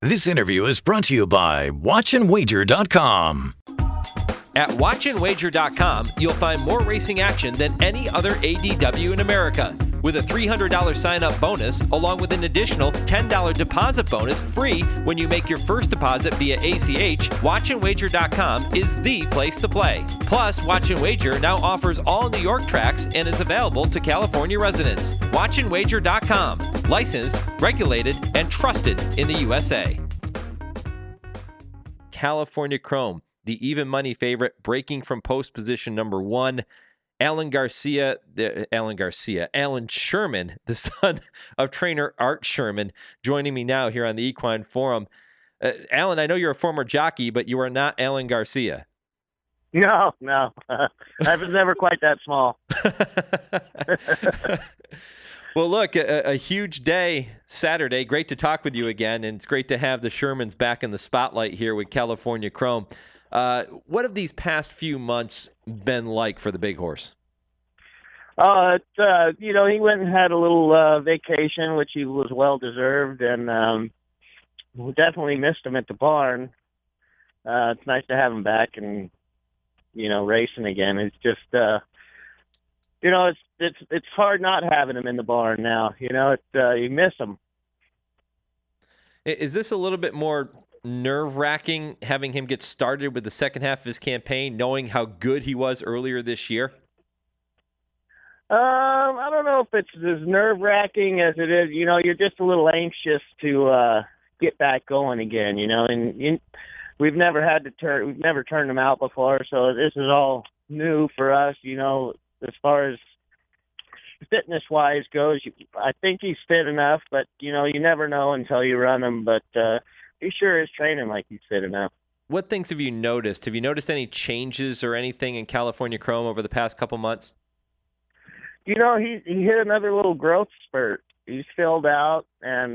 This interview is brought to you by WatchAndWager.com. At WatchAndWager.com, you'll find more racing action than any other ADW in America. With a $300 sign-up bonus, along with an additional $10 deposit bonus free when you make your first deposit via ACH, WatchAndWager.com is the place to play. Plus, Watch and Wager now offers all New York tracks and is available to California residents. WatchAndWager.com. Licensed, regulated, and trusted in the USA. California Chrome, the even money favorite, breaking from post position number 1. Alan Sherman, the son of trainer Art Sherman, joining me now here on the Equine Forum. Alan, I know you're a former jockey, but you are not Alan Garcia. No. I was never quite that small. Well, look, a huge day Saturday. Great to talk with you again, and it's great to have the Shermans back in the spotlight here with California Chrome. What have these past few months been like for the big horse? He went and had a little vacation, which he was well deserved, and we definitely missed him at the barn. It's nice to have him back and racing again. It's just it's hard not having him in the barn now. You miss him. Is this a little bit more nerve-wracking having him get started with the second half of his campaign, knowing how good he was earlier this year? I don't know if it's as nerve-wracking as it is. You're just a little anxious to get back going again. And we've never turned him out before, so this is all new for us. As far as fitness-wise goes, I think he's fit enough, but you never know until you run him. But he sure is training like he's fit enough. What things have you noticed? Have you noticed any changes or anything in California Chrome over the past couple months? He hit another little growth spurt. He's filled out, and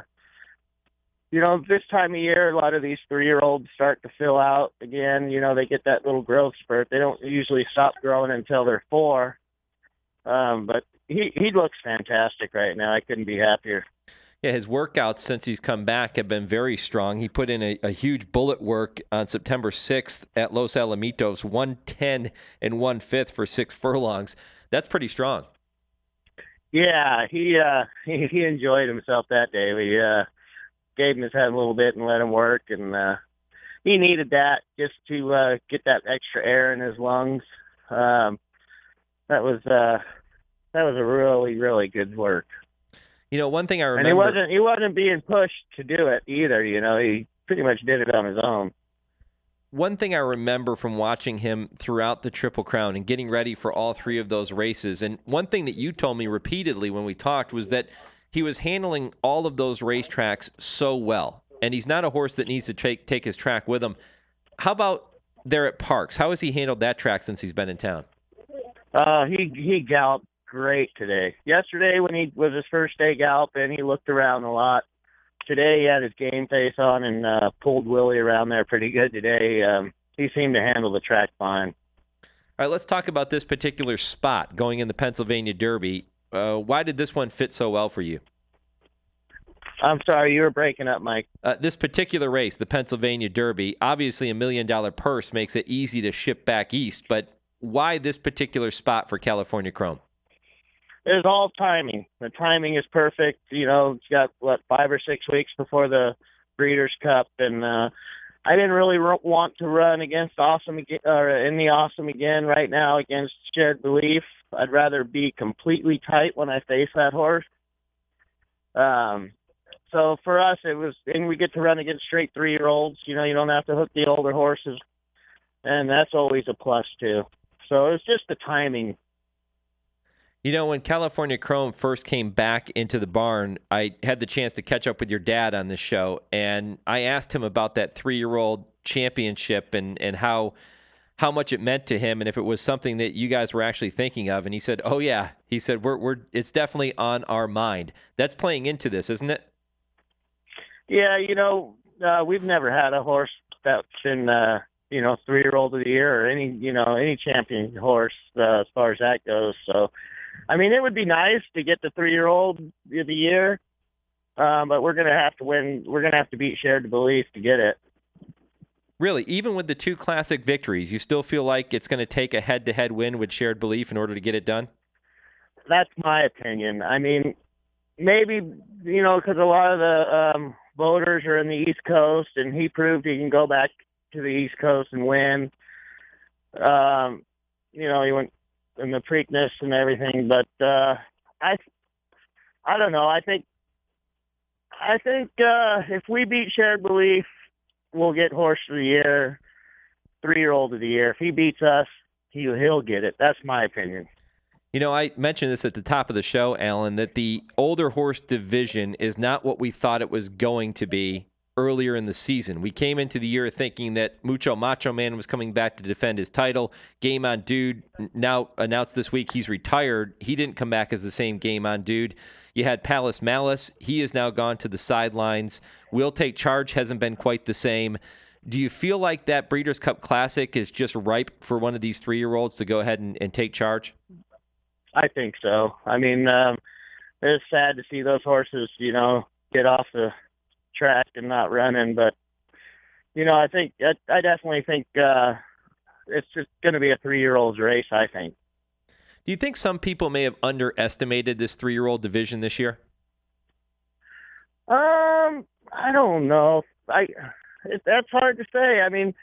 this time of year, a lot of these 3-year-olds start to fill out again. They get that little growth spurt. They don't usually stop growing until they're 4. But he looks fantastic right now. I couldn't be happier. Yeah, his workouts since he's come back have been very strong. He put in a huge bullet work on September 6th at Los Alamitos, 1:10 and 1/5 for 6 furlongs. That's pretty strong. Yeah, he enjoyed himself that day. We gave him his head a little bit and let him work, and he needed that just to get that extra air in his lungs. That was a really, really good work. One thing I remember, and he wasn't being pushed to do it either. He pretty much did it on his own. One thing I remember from watching him throughout the Triple Crown and getting ready for all 3 of those races, and one thing that you told me repeatedly when we talked was that he was handling all of those racetracks so well, and he's not a horse that needs to take his track with him. How about there at Parks? How has he handled that track since he's been in town? He galloped great today. Yesterday, when he was his first day galloping, he looked around a lot. Today, he had his game face on and pulled Willie around there pretty good today. He seemed to handle the track fine. All right, let's talk about this particular spot going in the Pennsylvania Derby. Why did this one fit so well for you? I'm sorry, you were breaking up, Mike. This particular race, the Pennsylvania Derby, obviously $1 million purse makes it easy to ship back east, but why this particular spot for California Chrome? It's all timing. The timing is perfect. It's got, 5 or 6 weeks before the Breeders' Cup, and I didn't really want to run against Awesome again, or in the Awesome again right now against Shared Belief. I'd rather be completely tight when I face that horse. So for us, and we get to run against straight 3-year-olds. You don't have to hook the older horses, and that's always a plus too. So it's just the timing. When California Chrome first came back into the barn, I had the chance to catch up with your dad on this show, and I asked him about that 3-year-old championship and how much it meant to him and if it was something that you guys were actually thinking of. And he said, "Oh yeah," he said, "It's definitely on our mind." That's playing into this, isn't it? Yeah, we've never had a horse that's been 3-year-old of the year or any champion horse as far as that goes. So. I mean, it would be nice to get the 3-year-old of the year, but we're going to have to win. We're going to have to beat Shared the Belief to get it. Really, even with the 2 classic victories, you still feel like it's going to take a head-to-head win with Shared Belief in order to get it done? That's my opinion. I mean, maybe, because a lot of the voters are in the East Coast, and he proved he can go back to the East Coast and win. He went in the Preakness and everything, but I don't know. I think if we beat Shared Belief, we'll get Horse of the Year, 3-year-old of the Year. If he beats us, he'll get it. That's my opinion. I mentioned this at the top of the show, Alan, that the older horse division is not what we thought it was going to be earlier in the season. We came into the year thinking that Mucho Macho Man was coming back to defend his title. Game On Dude now announced this week he's retired. He didn't come back as the same Game On Dude. You had Palace Malice. He has now gone to the sidelines. Will Take Charge hasn't been quite the same. Do you feel like that Breeders' Cup Classic is just ripe for one of these 3-year-olds to go ahead and take charge? I think so. I mean, it's sad to see those horses, get off the track and not running. But, I definitely think it's just going to be a 3-year-old's race, I think. Do you think some people may have underestimated this 3-year-old division this year? I don't know. That's hard to say. I mean,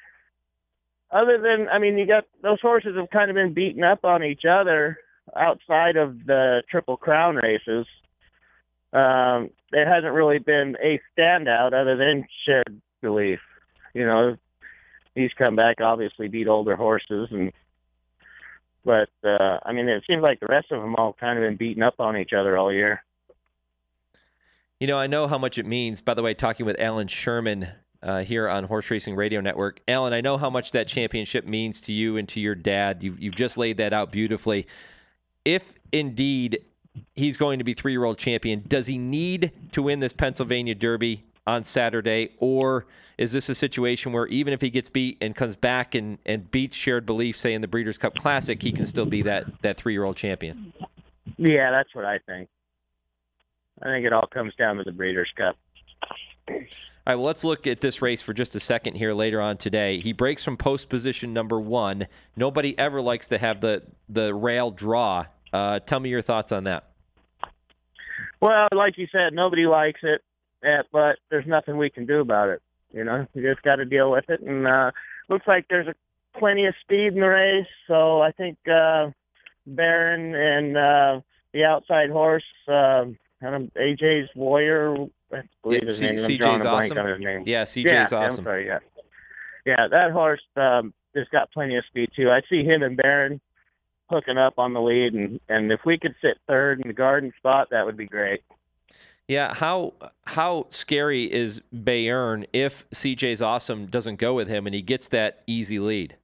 you got those horses have kind of been beaten up on each other outside of the Triple Crown races. There hasn't really been a standout other than Shared Belief. He's come back, obviously beat older horses, but it seems like the rest of them all kind of been beaten up on each other all year. I know how much it means. By the way, talking with Alan Sherman here on Horse Racing Radio Network. Alan, I know how much that championship means to you and to your dad. You've just laid that out beautifully. If indeed he's going to be 3-year-old champion, does he need to win this Pennsylvania Derby on Saturday, or is this a situation where even if he gets beat and comes back and beats Shared Belief, say in the Breeders' Cup Classic, he can still be that 3-year-old champion? Yeah, that's what I think. I think it all comes down to the Breeders' Cup. All right, well, let's look at this race for just a second here later on today. He breaks from post position number 1. Nobody ever likes to have the rail draw. Tell me your thoughts on that. Well, like you said, nobody likes it, but there's nothing we can do about it. You just got to deal with it. And looks like there's plenty of speed in the race, so I think Barron and the outside horse, AJ's Warrior, I believe his name. I'm drawing a blank on his name. Yeah, CJ's awesome. I'm sorry, yeah, that horse has got plenty of speed too. I see him and Barron hooking up on the lead, and if we could sit third in the Garden spot, that would be great. Yeah, how scary is Bayern if CJ's Awesome doesn't go with him and he gets that easy lead?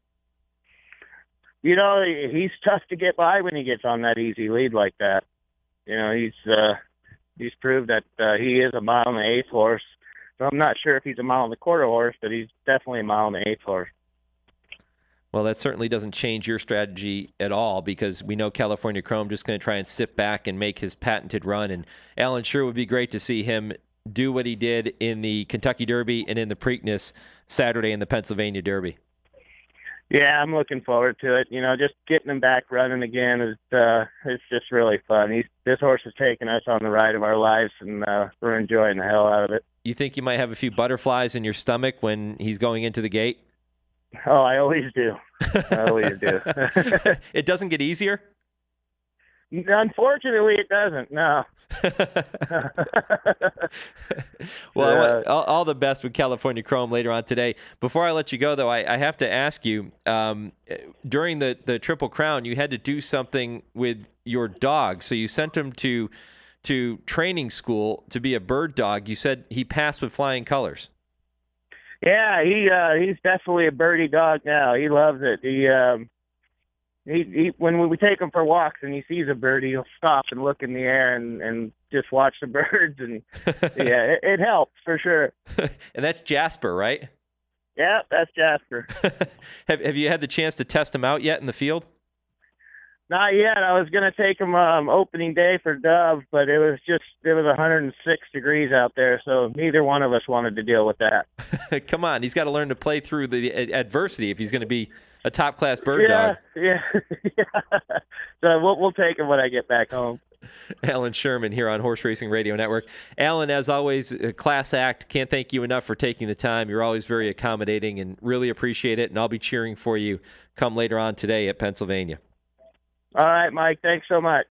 He's tough to get by when he gets on that easy lead like that. He's proved that he is a 1 1/8 horse. So I'm not sure if he's a 1 1/4 horse, but he's definitely a 1 1/8 horse. Well, that certainly doesn't change your strategy at all, because we know California Chrome just going to try and sit back and make his patented run. And Alan, sure would be great to see him do what he did in the Kentucky Derby and in the Preakness Saturday in the Pennsylvania Derby. Yeah, I'm looking forward to it. Just getting him back running again is it's just really fun. This horse has taken us on the ride of our lives, and we're enjoying the hell out of it. You think you might have a few butterflies in your stomach when he's going into the gate? Oh, I always do. It doesn't get easier? Unfortunately, it doesn't, no. Well, all the best with California Chrome later on today. Before I let you go, though, I have to ask you, during the Triple Crown, you had to do something with your dog. So you sent him to training school to be a bird dog. You said he passed with flying colors. Yeah, he's definitely a birdie dog now. He loves it. He when we take him for walks and he sees a bird, he'll stop and look in the air and just watch the birds. And yeah, it helps for sure. And that's Jasper, right? Yeah, that's Jasper. Have you had the chance to test him out yet in the field? Not yet. I was going to take him opening day for Dove, but it was 106 degrees out there, so neither one of us wanted to deal with that. Come on, he's got to learn to play through the adversity if he's going to be a top-class bird dog. Yeah. So we'll take him when I get back home. Alan Sherman here on Horse Racing Radio Network. Alan, as always, a class act. Can't thank you enough for taking the time. You're always very accommodating and really appreciate it, and I'll be cheering for you come later on today at Pennsylvania. All right, Mike. Thanks so much.